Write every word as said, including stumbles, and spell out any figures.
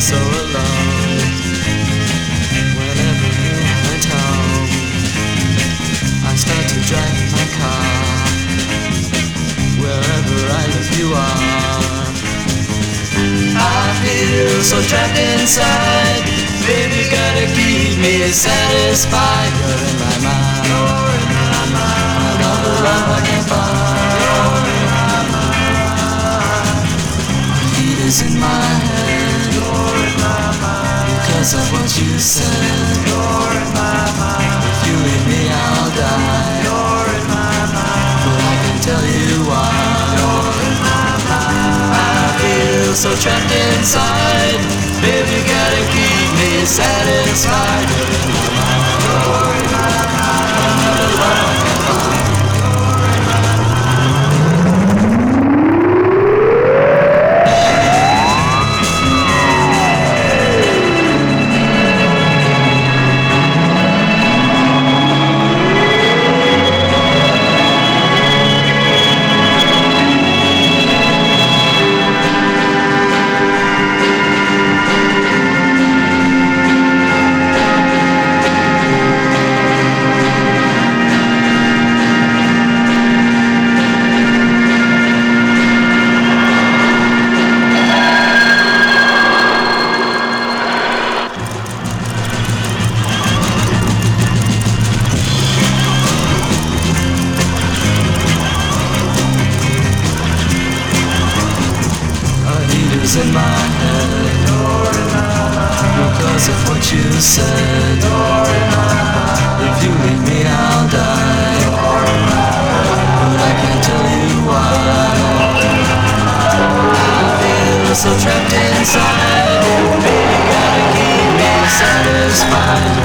so alone. Whenever you aren't home, I start to drive my car. Wherever I look you are. I feel so trapped inside. Baby, gotta keep me satisfied. You're in my mind. You're in my mind. Another love I can't find. You're in my mind. My heat is in my head. You're in my mind. Because of what you said. You're in my mind. If you leave me, I'll die. You're in my mind. But I can tell you why. You're in my mind. I feel so trapped inside. Baby, you gotta keep me satisfied. You're in my mind. You're in my mind. Another love I can't find. You're in my in my head. You're in my mind. Because of what you said. You're in my mind. If you leave me, I'll die. You're in my mind. But I can't tell you why. You're in my mind. I feel so trapped inside. Baby, gotta keep me satisfied.